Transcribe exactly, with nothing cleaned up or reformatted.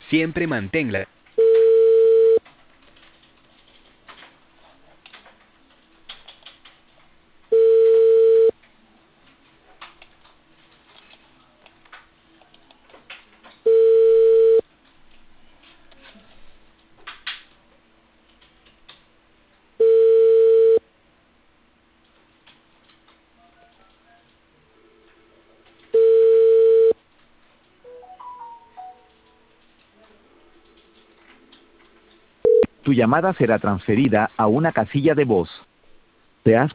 Siempre manténla. Tu llamada será transferida a una casilla de voz. ¿Te has